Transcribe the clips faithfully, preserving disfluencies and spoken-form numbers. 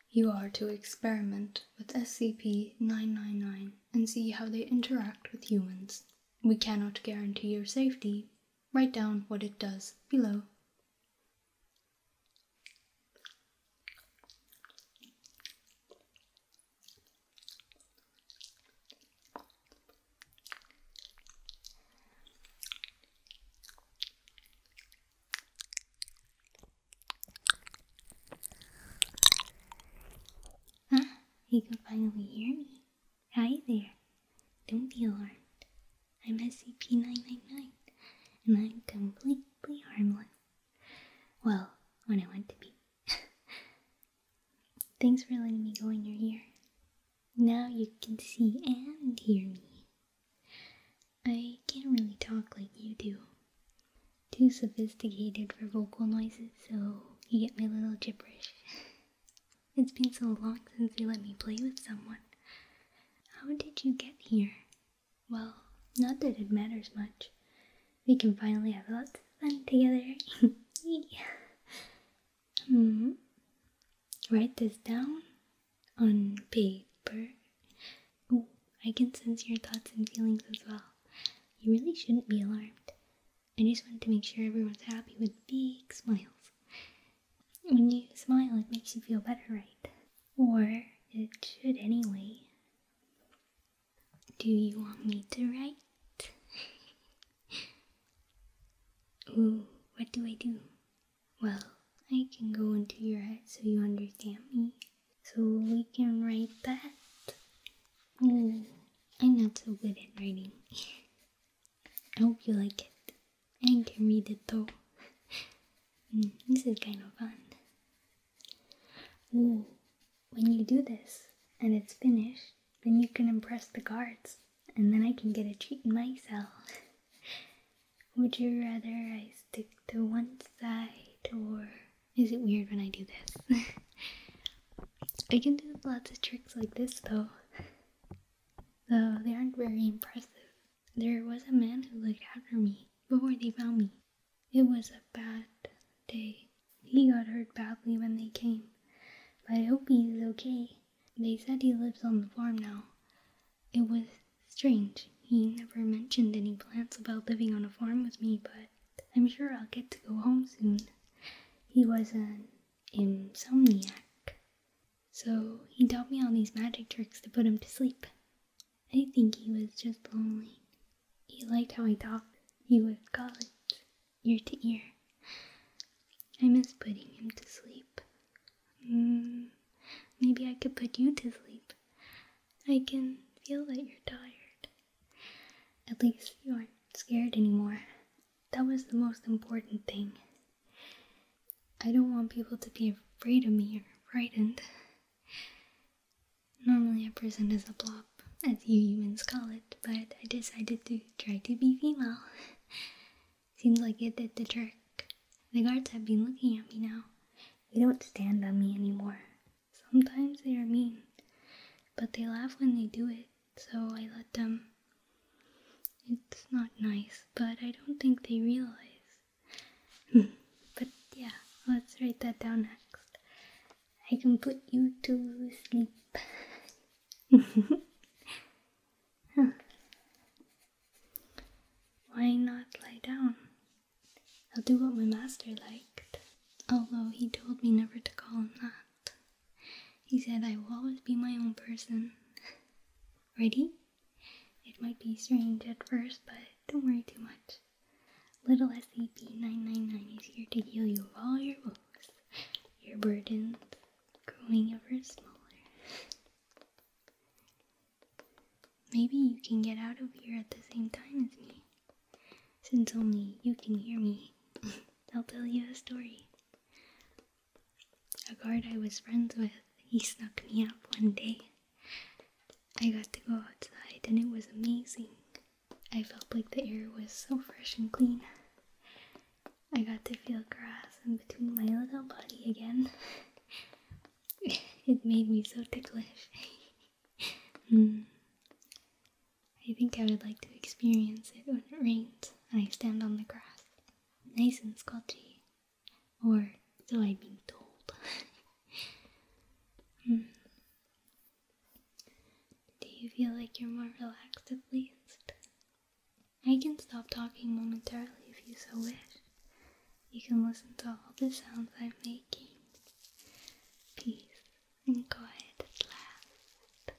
You are to experiment with S C P nine nine nine and see how they interact with humans. We cannot guarantee your safety. Write down what it does below. Huh? You can finally hear me. Hi there. Don't be alarmed. I'm S C P nine nine nine, and I'm completely harmless. Well, when I want to be. Thanks for letting me go in your ear. Now you can see and hear me. I can't really talk like you do. Too sophisticated for vocal noises, so you get my little gibberish. It's been so long since you let me play with someone. How did you get here? Well, not that it matters much. We can finally have lots of fun together. hmm. Write this down on paper. Oh, I can sense your thoughts and feelings as well. You really shouldn't be alarmed. I just want to make sure everyone's happy with big smiles. When you smile, it makes you feel better, right? Or it should anyway. Do you want me to write? Ooh, what do I do? Well, I can go into your head so you understand me. So we can write that. Ooh, I'm not so good at writing. I hope you like it. I can read it though. Mm, this is kind of fun. Ooh, when you do this and it's finished, then you can impress the guards, and then I can get a treat in my cell. Would you rather I stick to one side, or is it weird when I do this? I can do lots of tricks like this though, though they aren't very impressive. There was a man who looked after me before they found me. It was a bad day. He got hurt badly when they came, but I hope he's okay. They said he lives on the farm now. It was strange. He never mentioned any plans about living on a farm with me, but I'm sure I'll get to go home soon. He was an insomniac, so he taught me all these magic tricks to put him to sleep. I think he was just lonely. He liked how I talked. He would call it ear to ear. I miss putting him to sleep. Mm, maybe I could put you to sleep. I can feel that you're tired. At least you aren't scared anymore. That was the most important thing. I don't want people to be afraid of me or frightened. Normally a person is a blob, as you humans call it, but I decided to try to be female. Seems like it did the trick. The guards have been looking at me now. They don't stand on me anymore. Sometimes they are mean, but they laugh when they do it, so I let them. It's not nice, but I don't think they realize. But yeah, let's write that down next. I can put you to sleep. Huh. Why not lie down? I'll do what my master liked, although he told me never to call him that. He said I will always be my own person. Ready? It might be strange at first, but don't worry too much. Little S C P nine nine nine is here to heal you of all your woes, your burdens growing ever smaller. Maybe you can get out of here at the same time as me. Since only you can hear me, I'll tell you a story. A guard I was friends with, he snuck me up one day. I got to go outside and it was amazing. I felt like the air was so fresh and clean. I got to feel grass in between my little body again. It made me so ticklish. mm. I think I would like to experience it when it rains and I stand on the grass. Nice and squelchy. Or so I've been told. feel like you're more relaxed at least? I can stop talking momentarily if you so wish. You can listen to all the sounds I'm making. Peace and quiet at last.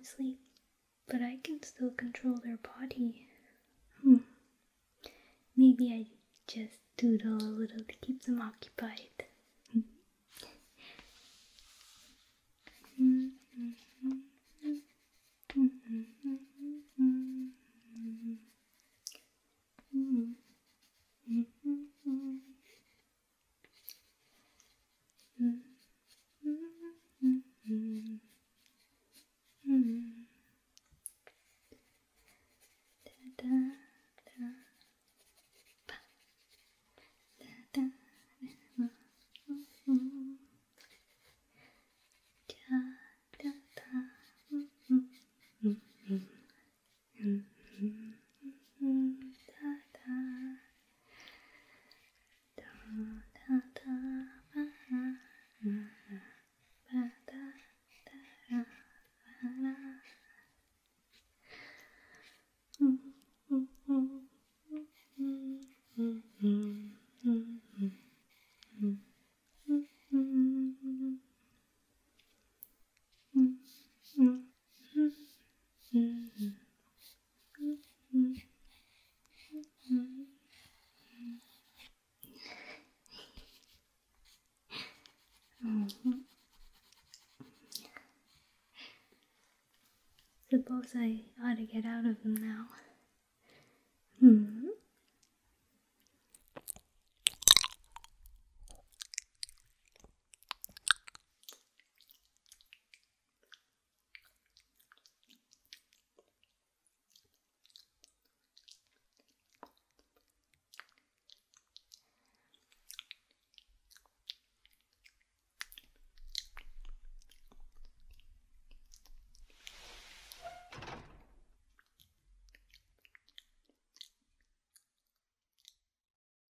asleep, but I can still control their body. Hmm. Maybe I just doodle a little to keep them occupied. Suppose I ought to get out of them now. Hmm.